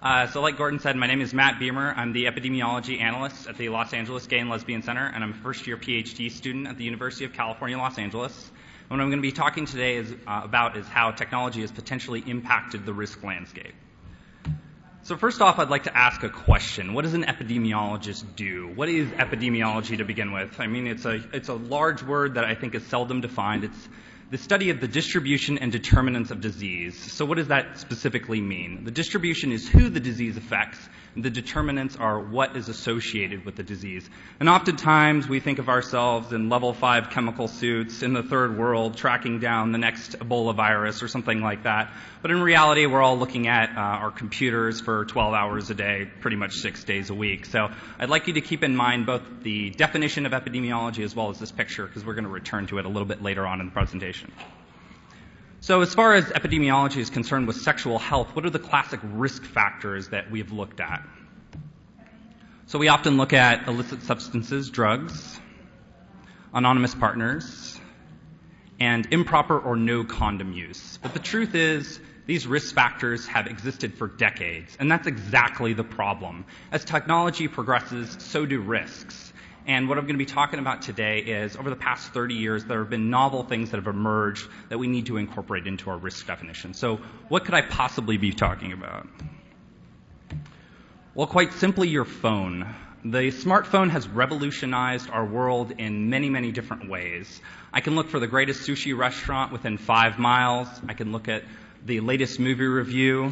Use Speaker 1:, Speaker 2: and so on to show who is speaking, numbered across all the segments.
Speaker 1: So like Gordon said, my name is Matt Beamer. I'm the epidemiology analyst at the Los Angeles Gay and Lesbian Center, and I'm a first-year PhD student at the University of California, Los Angeles. And what I'm going to be talking today about is how technology has potentially impacted the risk landscape. So first off, I'd like to ask a question. What does an epidemiologist do? What is epidemiology to begin with? I mean, it's a large word that I think is seldom defined. It's the study of the distribution and determinants of disease. So what does that specifically mean? The distribution is who the disease affects, and the determinants are what is associated with the disease. And oftentimes we think of ourselves in level 5 chemical suits in the third world tracking down the next Ebola virus or something like that. But in reality, we're all looking at our computers for 12 hours a day, pretty much 6 days a week. So I'd like you to keep in mind both the definition of epidemiology as well as this picture, because we're going to return to it a little bit later on in the presentation. So as far as epidemiology is concerned with sexual health, what are the classic risk factors that we've looked at? So we often look at illicit substances, drugs, anonymous partners, and improper or no condom use. But the truth is, these risk factors have existed for decades, and that's exactly the problem. As technology progresses, so do risks. And what I'm going to be talking about today is, over the past 30 years, there have been novel things that have emerged that we need to incorporate into our risk definition. So what could I possibly be talking about? Well, quite simply, your phone. The smartphone has revolutionized our world in many, many different ways. I can look for the greatest sushi restaurant within 5 miles. I can look at the latest movie review.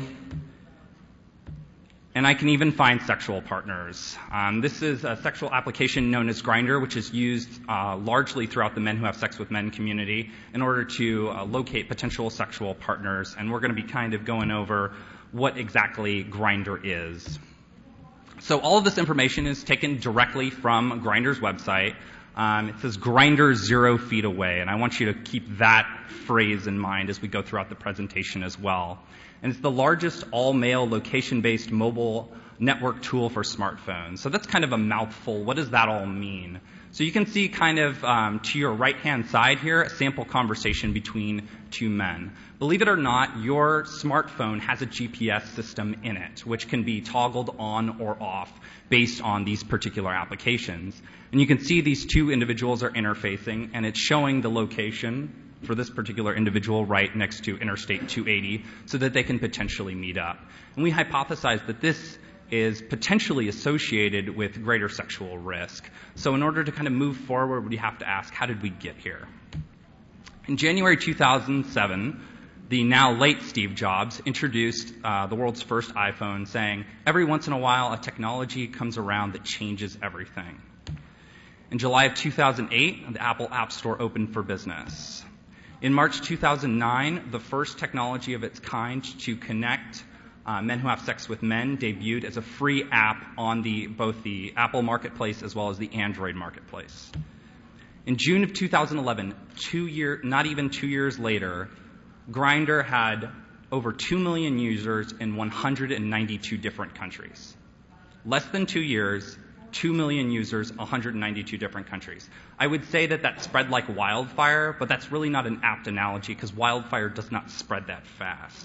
Speaker 1: And I can even find sexual partners. This is a sexual application known as Grindr, which is used largely throughout the Men Who Have Sex with Men community in order to locate potential sexual partners. And we're going to be kind of going over what exactly Grindr is. So all of this information is taken directly from Grindr's website. It says Grindr 0 feet away, and I want you to keep that phrase in mind as we go throughout the presentation as well. And it's the largest all-male location-based mobile network tool for smartphones. So that's kind of a mouthful. What does that all mean? So you can see kind of to your right-hand side here, a sample conversation between two men. Believe it or not, your smartphone has a GPS system in it, which can be toggled on or off based on these particular applications. And you can see these two individuals are interfacing, and it's showing the location for this particular individual right next to Interstate 280 so that they can potentially meet up. And we hypothesize that this is potentially associated with greater sexual risk. So in order to kind of move forward, we have to ask, how did we get here? In January 2007, the now late Steve Jobs introduced the world's first iPhone, saying, every once in a while a technology comes around that changes everything. In July of 2008, the Apple App Store opened for business. In March 2009, the first technology of its kind to connect Men Who Have Sex with Men debuted as a free app on both the Apple Marketplace as well as the Android Marketplace. In June of 2011, not even 2 years later, Grindr had over 2 million users in 192 different countries. Less than 2 years, 2 million users, 192 different countries. I would say that spread like wildfire, but that's really not an apt analogy because wildfire does not spread that fast.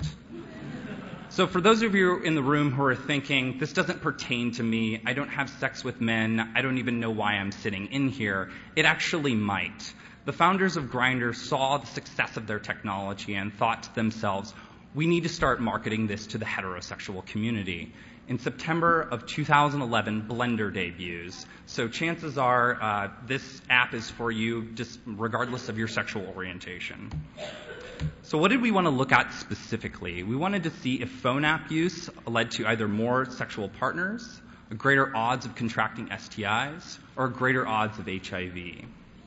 Speaker 1: So for those of you in the room who are thinking, this doesn't pertain to me, I don't have sex with men, I don't even know why I'm sitting in here, it actually might. The founders of Grindr saw the success of their technology and thought to themselves, we need to start marketing this to the heterosexual community. In September of 2011, Blender debuts. So chances are this app is for you just regardless of your sexual orientation. So what did we want to look at specifically? We wanted to see if phone app use led to either more sexual partners, greater odds of contracting STIs, or greater odds of HIV.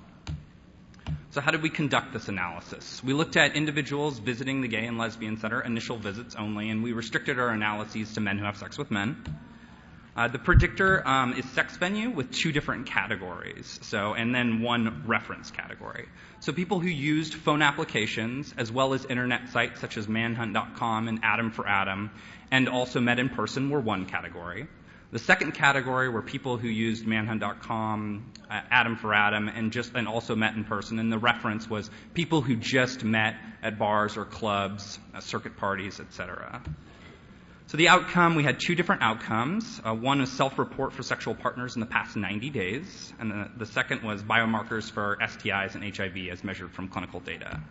Speaker 1: So how did we conduct this analysis? We looked at individuals visiting the Gay and Lesbian Center, initial visits only, and we restricted our analyses to men who have sex with men. The predictor is sex venue with 2 different categories, and then 1 reference category. So people who used phone applications, as well as internet sites such as Manhunt.com and Adam for Adam, and also met in person were 1 category. The second category were people who used Manhunt.com, Adam for Adam, and also met in person. And the reference was people who just met at bars or clubs, circuit parties, etc. So the outcome, we had two different outcomes. One was self-report for sexual partners in the past 90 days, and the second was biomarkers for STIs and HIV as measured from clinical data.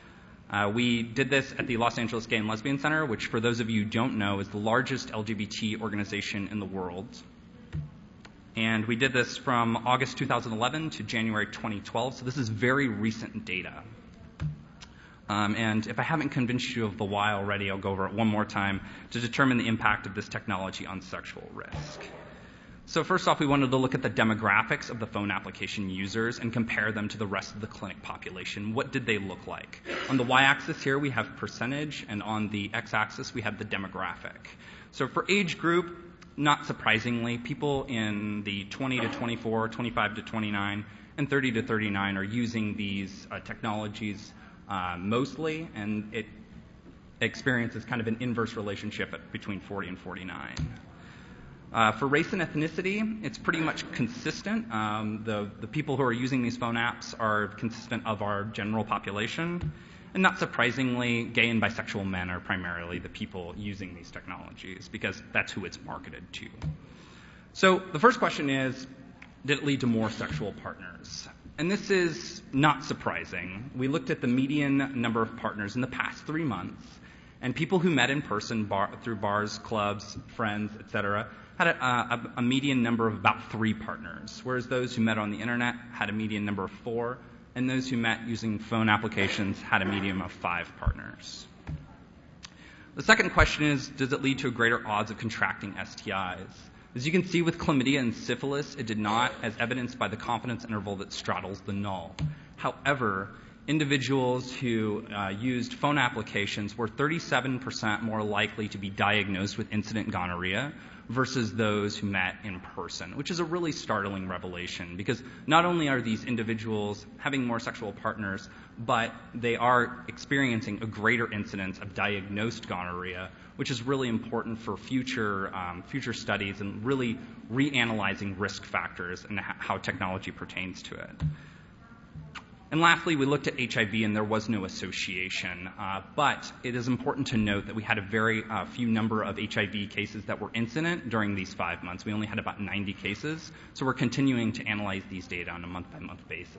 Speaker 1: We did this at the Los Angeles Gay and Lesbian Center, which, for those of you who don't know, is the largest LGBT organization in the world. And we did this from August 2011 to January 2012, so this is very recent data. And if I haven't convinced you of the why already, I'll go over it one more time to determine the impact of this technology on sexual risk. So first off, we wanted to look at the demographics of the phone application users and compare them to the rest of the clinic population. What did they look like? On the y-axis here, we have percentage, and on the x-axis, we have the demographic. So for age group, not surprisingly, people in the 20 to 24, 25 to 29, and 30 to 39 are using these technologies mostly, and it experiences kind of an inverse relationship between 40 and 49. For race and ethnicity, it's pretty much consistent. The people who are using these phone apps are consistent of our general population. And not surprisingly, gay and bisexual men are primarily the people using these technologies because that's who it's marketed to. So the first question is, did it lead to more sexual partners? And this is not surprising. We looked at the median number of partners in the past 3 months, and people who met in person through bars, clubs, friends, etc., had a median number of about 3 partners, whereas those who met on the internet had a median number of 4, and those who met using phone applications had a median of 5 partners. The second question is, does it lead to a greater odds of contracting STIs? As you can see with chlamydia and syphilis, it did not, as evidenced by the confidence interval that straddles the null. However, individuals who used phone applications were 37% more likely to be diagnosed with incident gonorrhea versus those who met in person, which is a really startling revelation because not only are these individuals having more sexual partners, but they are experiencing a greater incidence of diagnosed gonorrhea, which is really important for future studies and really reanalyzing risk factors and how technology pertains to it. And lastly, we looked at HIV, and there was no association. But it is important to note that we had a very few number of HIV cases that were incident during these 5 months. We only had about 90 cases. So we're continuing to analyze these data on a month-by-month basis.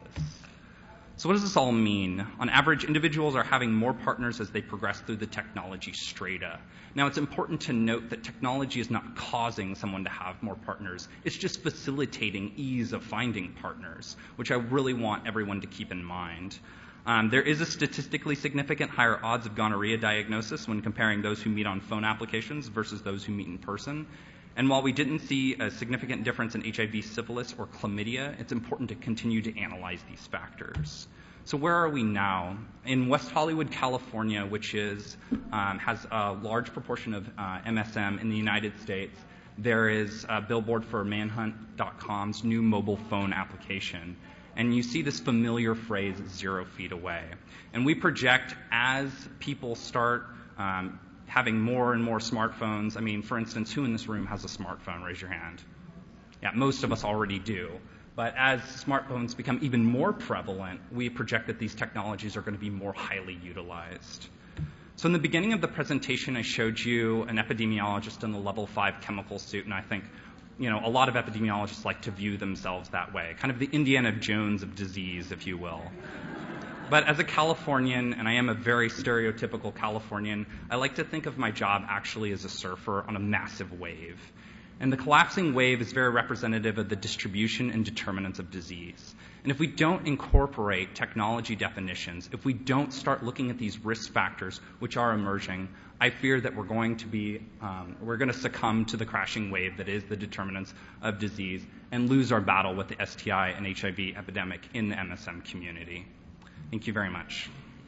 Speaker 1: So what does this all mean? On average, individuals are having more partners as they progress through the technology strata. Now, it's important to note that technology is not causing someone to have more partners. It's just facilitating ease of finding partners, which I really want everyone to keep in mind. There is a statistically significant higher odds of gonorrhea diagnosis when comparing those who meet on phone applications versus those who meet in person. And while we didn't see a significant difference in HIV, syphilis, or chlamydia, it's important to continue to analyze these factors. So where are we now? In West Hollywood, California, which has a large proportion of MSM in the United States, there is a billboard for Manhunt.com's new mobile phone application. And you see this familiar phrase, 0 feet away. And we project as people start having more and more smartphones. I mean, for instance, who in this room has a smartphone? Raise your hand. Yeah, most of us already do. But as smartphones become even more prevalent, we project that these technologies are going to be more highly utilized. So in the beginning of the presentation, I showed you an epidemiologist in the level 5 chemical suit, and I think a lot of epidemiologists like to view themselves that way, kind of the Indiana Jones of disease, if you will. But as a Californian, and I am a very stereotypical Californian, I like to think of my job actually as a surfer on a massive wave. And the collapsing wave is very representative of the distribution and determinants of disease. And if we don't incorporate technology definitions, if we don't start looking at these risk factors which are emerging, I fear that we're going to succumb to the crashing wave that is the determinants of disease and lose our battle with the STI and HIV epidemic in the MSM community. Thank you very much.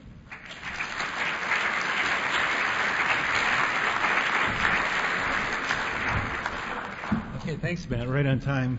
Speaker 2: Okay, thanks, Matt. Right on time.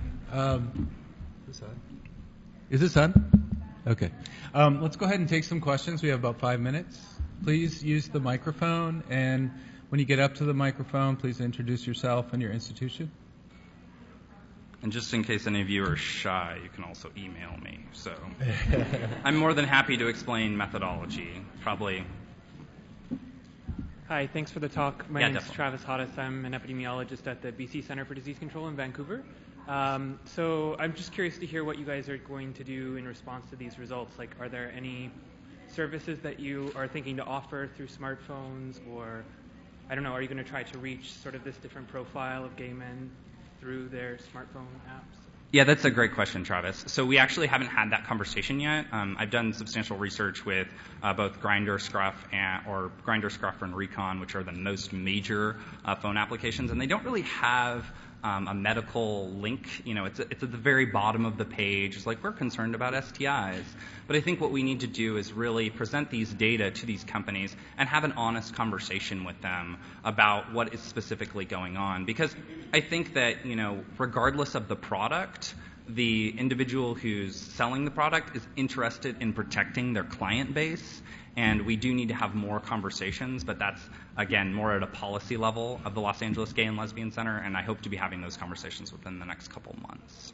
Speaker 2: Is this on? Okay. Let's go ahead and take some questions. We have about 5 minutes. Please use the microphone, and when you get up to the microphone, please introduce yourself and your institution.
Speaker 1: And just in case any of you are shy, you can also email me. So I'm more than happy to explain methodology. Probably
Speaker 3: Hi, thanks for the talk. My
Speaker 1: Yeah,
Speaker 3: name is
Speaker 1: definitely.
Speaker 3: Travis Hoddes. I'm an epidemiologist at the BC Centre for Disease Control in Vancouver. So I'm just curious to hear what you guys are going to do in response to these results. Like, are there any services that you are thinking to offer through smartphones, or, I don't know, are you going to try to reach sort of this different profile of gay men through their smartphone apps?
Speaker 1: Yeah, that's a great question, Travis. So we actually haven't had that conversation yet. I've done substantial research with both Grindr, Scruff, and Recon, which are the most major phone applications, and they don't really have a medical link. It's at the very bottom of the page. It's like, we're concerned about STIs. But I think what we need to do is really present these data to these companies and have an honest conversation with them about what is specifically going on. Because I think that, regardless of the product, the individual who's selling the product is interested in protecting their client base. And we do need to have more conversations, but that's, again, more at a policy level of the Los Angeles Gay and Lesbian Center, and I hope to be having those conversations within the next couple months.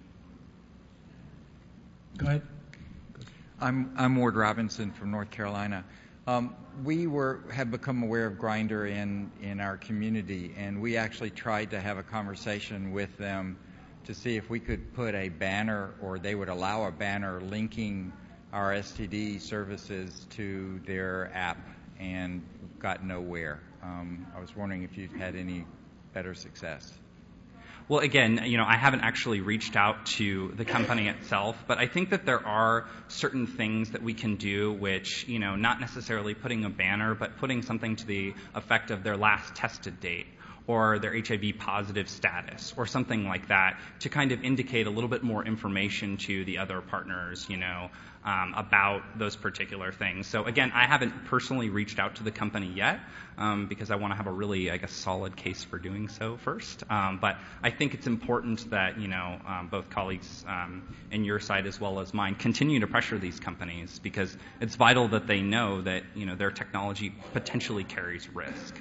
Speaker 2: Go ahead.
Speaker 4: I'm Ward Robinson from North Carolina. We have become aware of Grindr in our community, and we actually tried to have a conversation with them to see if we could put a banner, or they would allow a banner linking our STD services to their app, and got nowhere. I was wondering if you've had any better success.
Speaker 1: Well, again, I haven't actually reached out to the company itself, but I think that there are certain things that we can do which, not necessarily putting a banner, but putting something to the effect of their last tested date or their HIV positive status or something like that to kind of indicate a little bit more information to the other partners, about those particular things. So again, I haven't personally reached out to the company yet because I want to have a really, solid case for doing so first. But I think it's important that, both colleagues in your side as well as mine continue to pressure these companies because it's vital that they know that, their technology potentially carries risk.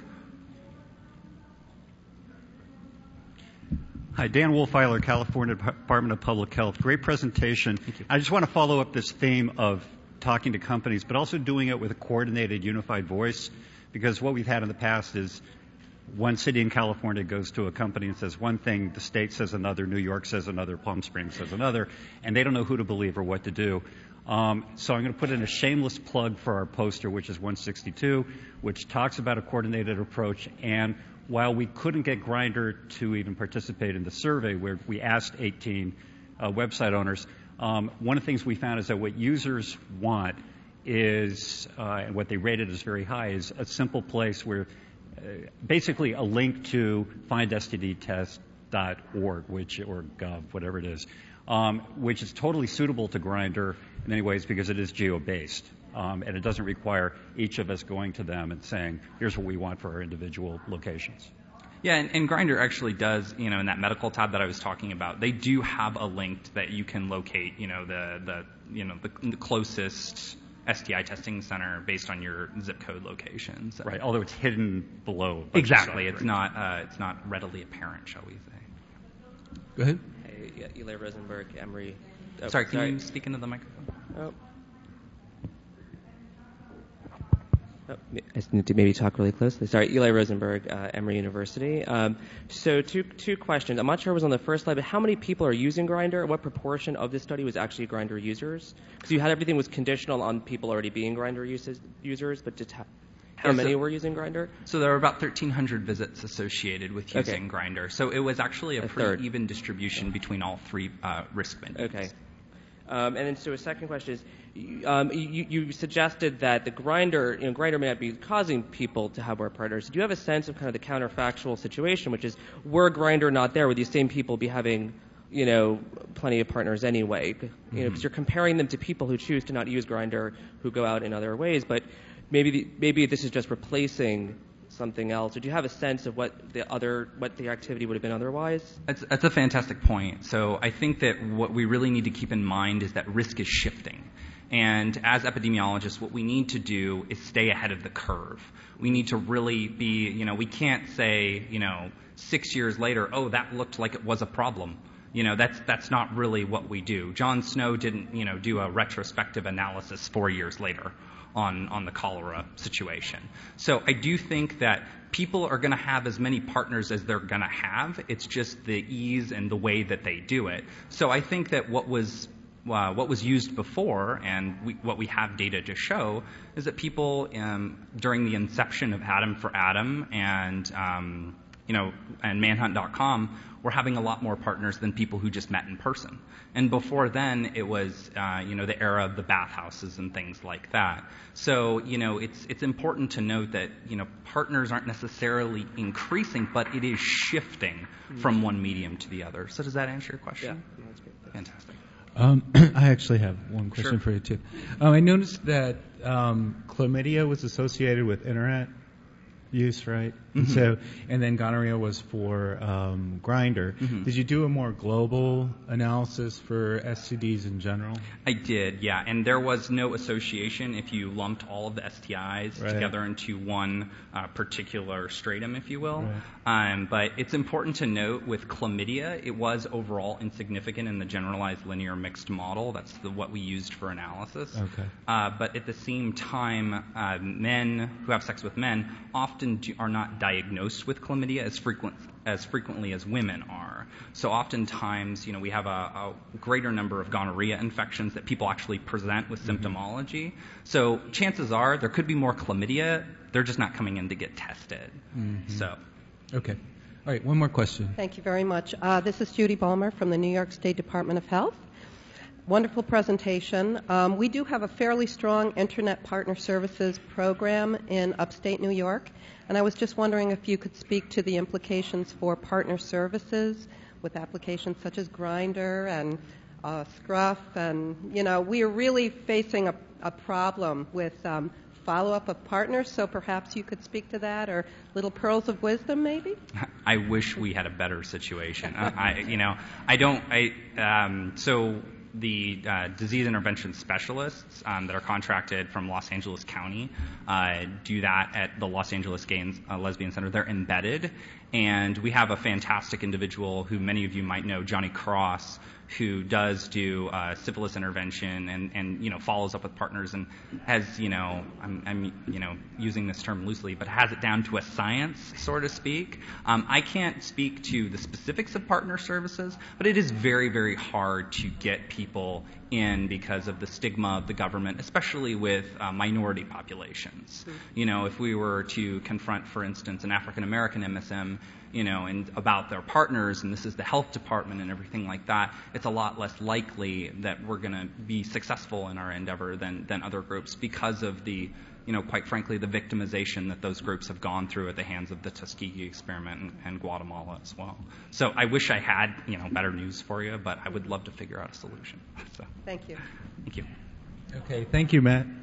Speaker 5: Hi, Dan Wolfeiler, California Department of Public Health. Great presentation.
Speaker 1: Thank you.
Speaker 5: I just want to follow up this theme of talking to companies, but also doing it with a coordinated, unified voice, because what we've had in the past is one city in California goes to a company and says one thing, the state says another, New York says another, Palm Springs says another, and they don't know who to believe or what to do. So I'm going to put in a shameless plug for our poster, which is 162, which talks about a coordinated approach. And while we couldn't get Grindr to even participate in the survey where we asked 18 website owners, one of the things we found is that what users want is, and what they rated as very high, is a simple place where basically a link to findstdtest.org, or gov, whatever it is, which is totally suitable to Grindr in many ways because it is geo-based. And it doesn't require each of us going to them and saying, here's what we want for our individual locations.
Speaker 1: Yeah, and Grindr actually does, in that medical tab that I was talking about, they do have a link that you can locate, the closest STI testing center based on your zip code locations.
Speaker 5: Right, although it's hidden below.
Speaker 1: Exactly, it's not readily apparent, shall we say.
Speaker 2: Go ahead.
Speaker 6: Hey, Eli Rosenberg, Emory.
Speaker 1: Sorry, can you speak into the microphone?
Speaker 6: I just need to maybe talk really closely. Sorry, Eli Rosenberg, Emory University. So two questions. I'm not sure it was on the first slide, but how many people are using Grindr? What proportion of this study was actually Grindr users? Because you had everything was conditional on people already being Grindr users, but just how many were using Grindr?
Speaker 1: So there were about 1,300 visits associated with using Grindr. So it was actually a pretty even distribution between all three risk venues.
Speaker 6: Okay. And then so a second question is, you suggested that the Grindr may not be causing people to have more partners. Do you have a sense of kind of the counterfactual situation, which is, were Grindr not there, would these same people be having, plenty of partners anyway? Because you're comparing them to people who choose to not use Grindr, who go out in other ways, but maybe this is just replacing something else. Or do you have a sense of what the activity would have been otherwise?
Speaker 1: That's a fantastic point. So I think that what we really need to keep in mind is that risk is shifting. And as epidemiologists, what we need to do is stay ahead of the curve. We need to really be, we can't say, 6 years later, oh, that looked like it was a problem. That's not really what we do. Jon Snow didn't, do a retrospective analysis 4 years later on the cholera situation. So I do think that people are going to have as many partners as they're going to have. It's just the ease and the way that they do it. So I think that what was used before, and what we have data to show, is that people during the inception of Adam for Adam and Manhunt.com were having a lot more partners than people who just met in person. And before then, it was the era of the bathhouses and things like that. So it's important to note that partners aren't necessarily increasing, but it is shifting from one medium to the other. So does that answer your question?
Speaker 6: Yeah, that's great.
Speaker 1: Fantastic.
Speaker 2: I actually have one question
Speaker 1: Sure.
Speaker 2: for you too. I noticed that chlamydia was associated with internet use, right?
Speaker 1: Mm-hmm.
Speaker 2: And then gonorrhea was for Grindr.
Speaker 1: Mm-hmm.
Speaker 2: Did you do a more global analysis for STDs in general?
Speaker 1: I did, yeah. And there was no association if you lumped all of the STIs
Speaker 2: Right.
Speaker 1: together into one particular stratum, if you will.
Speaker 2: Right.
Speaker 1: But it's important to note with chlamydia, it was overall insignificant in the generalized linear mixed model. That's what we used for analysis.
Speaker 2: Okay.
Speaker 1: But at the same time, men who have sex with men often are not diagnosed with chlamydia as frequently as women are. So oftentimes, we have a greater number of gonorrhea infections that people actually present with symptomology. So chances are there could be more chlamydia. They're just not coming in to get tested. So.
Speaker 2: Okay. All right, one more question.
Speaker 7: Thank you very much. This is Judy Balmer from the New York State Department of Health. Wonderful presentation. We do have a fairly strong Internet Partner Services program in upstate New York, and I was just wondering if you could speak to the implications for partner services with applications such as Grindr and Scruff, and we are really facing a problem with follow-up of partners, so perhaps you could speak to that, or little pearls of wisdom maybe?
Speaker 1: I wish we had a better situation. So the disease intervention specialists that are contracted from Los Angeles County do that at the Los Angeles Gay and Lesbian Center. They're embedded, and we have a fantastic individual who many of you might know, Johnny Cross, who does do syphilis intervention and follows up with partners and has I'm using this term loosely, but has it down to a science, so to speak. I can't speak to the specifics of partner services, but it is very, very hard to get people in because of the stigma of the government, especially with minority populations. If we were to confront, for instance, an African American MSM, and about their partners, and this is the health department and everything like that, it's a lot less likely that we're going to be successful in our endeavor than other groups because of the, quite frankly, the victimization that those groups have gone through at the hands of the Tuskegee experiment and Guatemala as well. So I wish I had, better news for you, but I would love to figure out a solution. So,
Speaker 7: Thank you.
Speaker 1: thank you.
Speaker 2: Okay, thank you, Matt.